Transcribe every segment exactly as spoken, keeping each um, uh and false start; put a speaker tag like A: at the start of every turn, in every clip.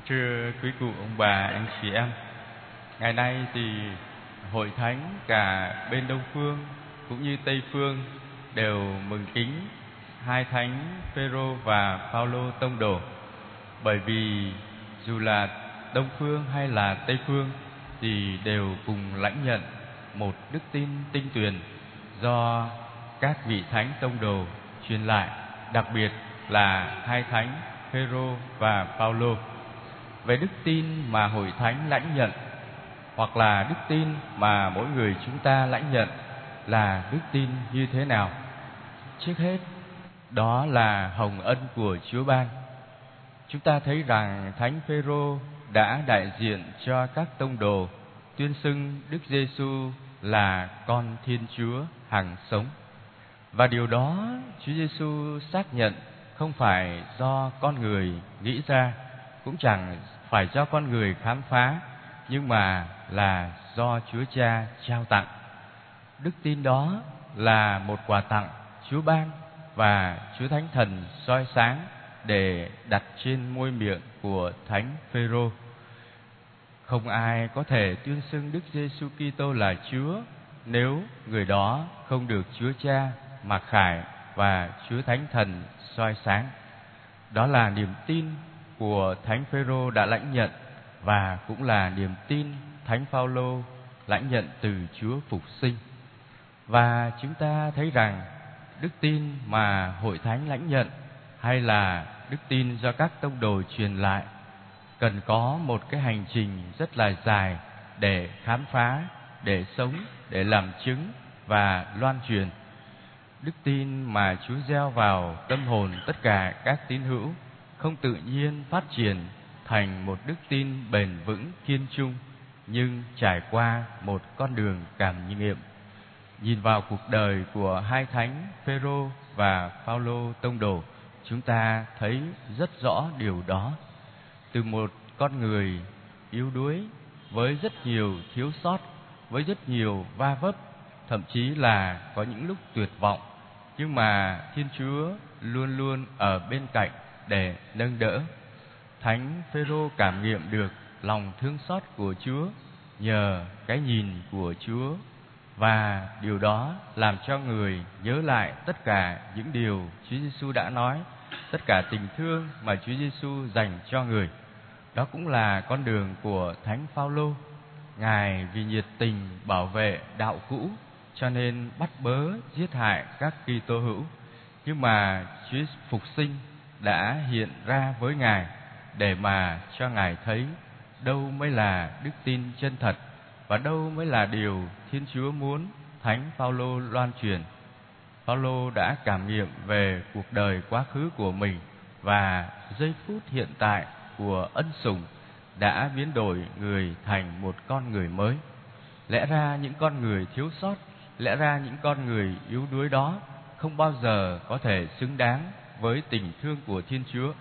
A: Thưa quý cụ, ông bà, anh chị em, ngày nay thì hội thánh cả bên Đông Phương cũng như Tây Phương đều mừng kính hai thánh Phêrô và Phaolô tông đồ, bởi vì dù là Đông Phương hay là Tây Phương thì đều cùng lãnh nhận một đức tin tinh tuyền do các vị thánh tông đồ truyền lại, đặc biệt là hai thánh Phêrô và Phaolô. Về đức tin mà hội thánh lãnh nhận, hoặc là đức tin mà mỗi người chúng ta lãnh nhận, là đức tin như thế nào? Trước hết, đó là hồng ân của Chúa ban. Chúng ta thấy rằng thánh Phêrô đã đại diện cho các tông đồ tuyên xưng Đức Giêsu là con Thiên Chúa hằng sống. Và điều đó Chúa Giêsu xác nhận không phải do con người nghĩ ra, cũng chẳng phải do con người khám phá, nhưng mà là do Chúa Cha trao tặng. Đức tin đó là một quà tặng Chúa ban và Chúa Thánh Thần soi sáng để đặt trên môi miệng của thánh Phêrô. Không ai có thể tuyên xưng Đức Giêsu Kitô là Chúa nếu người đó không được Chúa Cha mặc khải và Chúa Thánh Thần soi sáng. Đó là niềm tin của thánh Phêrô đã lãnh nhận, và cũng là niềm tin thánh Phaolô lãnh nhận từ Chúa phục sinh. Và chúng ta thấy rằng đức tin mà hội thánh lãnh nhận, hay là đức tin do các tông đồ truyền lại, cần có một cái hành trình rất là dài để khám phá, để sống, để làm chứng và loan truyền. Đức tin mà Chúa gieo vào tâm hồn tất cả các tín hữu không tự nhiên phát triển thành một đức tin bền vững kiên trung, nhưng trải qua một con đường cảm nghiệm. Nhìn vào cuộc đời của hai thánh Phêrô và Phaolô tông đồ, chúng ta thấy rất rõ điều đó. Từ một con người yếu đuối, với rất nhiều thiếu sót, với rất nhiều va vấp, thậm chí là có những lúc tuyệt vọng, nhưng mà Thiên Chúa luôn luôn ở bên cạnh để nâng đỡ. Thánh Phêrô cảm nghiệm được lòng thương xót của Chúa nhờ cái nhìn của Chúa, và điều đó làm cho người nhớ lại tất cả những điều Chúa Giêsu đã nói, tất cả tình thương mà Chúa Giêsu dành cho người. Đó cũng là con đường của thánh Phaolô. Ngài vì nhiệt tình bảo vệ đạo cũ cho nên bắt bớ giết hại các Kitô hữu, nhưng mà Chúa phục sinh đã hiện ra với Ngài để mà cho Ngài thấy đâu mới là đức tin chân thật, và đâu mới là điều Thiên Chúa muốn thánh Phaolô loan truyền. Phaolô đã cảm nghiệm về cuộc đời quá khứ của mình, và giây phút hiện tại của ân sủng đã biến đổi người thành một con người mới. Lẽ ra những con người thiếu sót, lẽ ra những con người yếu đuối đó không bao giờ có thể xứng đáng với tình thương của Thiên Chúa.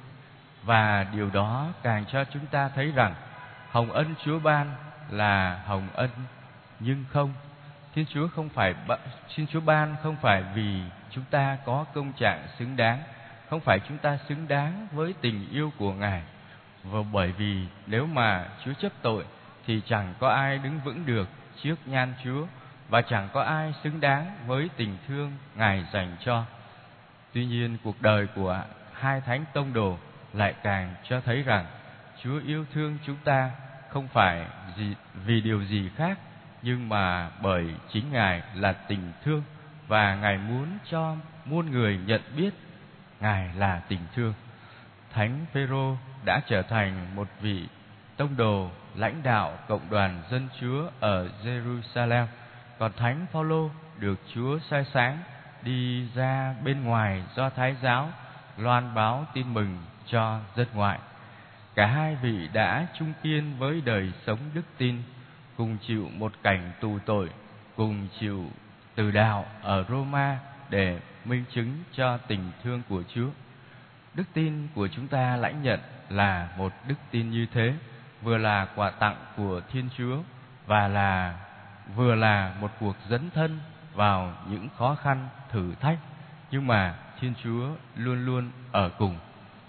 A: Và điều đó càng cho chúng ta thấy rằng hồng ân Chúa ban là hồng ân, nhưng không, Thiên Chúa không phải Thiên Chúa ban không phải vì chúng ta có công trạng xứng đáng, không phải chúng ta xứng đáng với tình yêu của Ngài. Và bởi vì nếu mà Chúa chấp tội thì chẳng có ai đứng vững được trước nhan Chúa, và chẳng có ai xứng đáng với tình thương Ngài dành cho. Tuy nhiên, cuộc đời của hai thánh tông đồ lại càng cho thấy rằng Chúa yêu thương chúng ta không phải gì, vì điều gì khác, nhưng mà bởi chính Ngài là tình thương, và Ngài muốn cho muôn người nhận biết Ngài là tình thương. Thánh Phêrô đã trở thành một vị tông đồ lãnh đạo cộng đoàn dân Chúa ở Jerusalem, còn thánh Phaolô được Chúa soi sáng đi ra bên ngoài Do Thái giáo loan báo tin mừng cho dân ngoại. Cả hai vị đã chung kiên với đời sống đức tin, cùng chịu một cảnh tù tội, cùng chịu tử đạo ở Roma để minh chứng cho tình thương của Chúa. Đức tin của chúng ta lãnh nhận là một đức tin như thế, vừa là quà tặng của Thiên Chúa, và là vừa là một cuộc dấn thân vào những khó khăn, thử thách, nhưng mà Thiên Chúa luôn luôn ở cùng.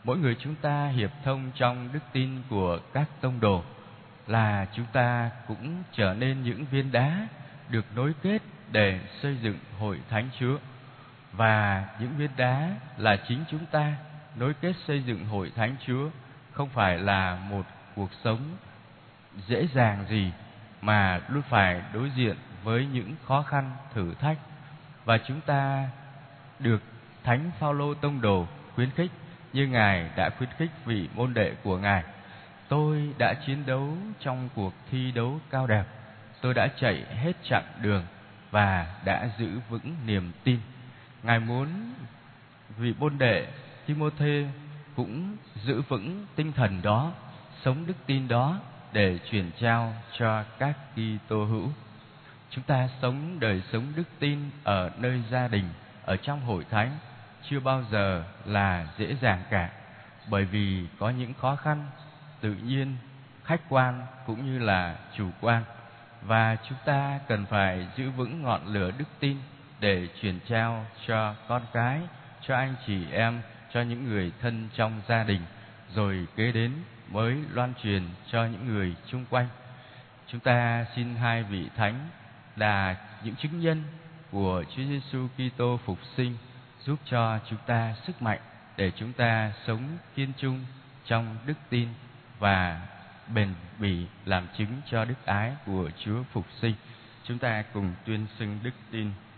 A: mỗi người chúng ta hiệp thông trong đức tin của các tông đồ, là chúng ta cũng trở nên những viên đá được nối kết để xây dựng hội thánh Chúa. Và những viên đá là chính chúng ta nối kết xây dựng hội thánh Chúa không phải là một cuộc sống dễ dàng gì, mà luôn phải đối diện với những khó khăn thử thách. Và chúng ta được Thánh Phaolô tông đồ khuyến khích, như Ngài đã khuyến khích vị môn đệ của Ngài: tôi đã chiến đấu trong cuộc thi đấu cao đẹp, tôi đã chạy hết chặng đường và đã giữ vững niềm tin. Ngài muốn vị môn đệ Timôthê cũng giữ vững tinh thần đó, sống đức tin đó để truyền trao cho các Kitô hữu. Chúng ta sống đời sống đức tin ở nơi gia đình, ở trong hội thánh chưa bao giờ là dễ dàng cả, bởi vì có những khó khăn tự nhiên, khách quan cũng như là chủ quan. Và chúng ta cần phải giữ vững ngọn lửa đức tin để truyền trao cho con cái, cho anh chị em, cho những người thân trong gia đình, rồi kế đến mới loan truyền cho những người chung quanh. Chúng ta xin hai vị thánh là những chứng nhân của Chúa Giêsu Kitô phục sinh, giúp cho chúng ta sức mạnh để chúng ta sống kiên trung trong đức tin và bền bỉ làm chứng cho đức ái của Chúa phục sinh. Chúng ta cùng tuyên xưng đức tin.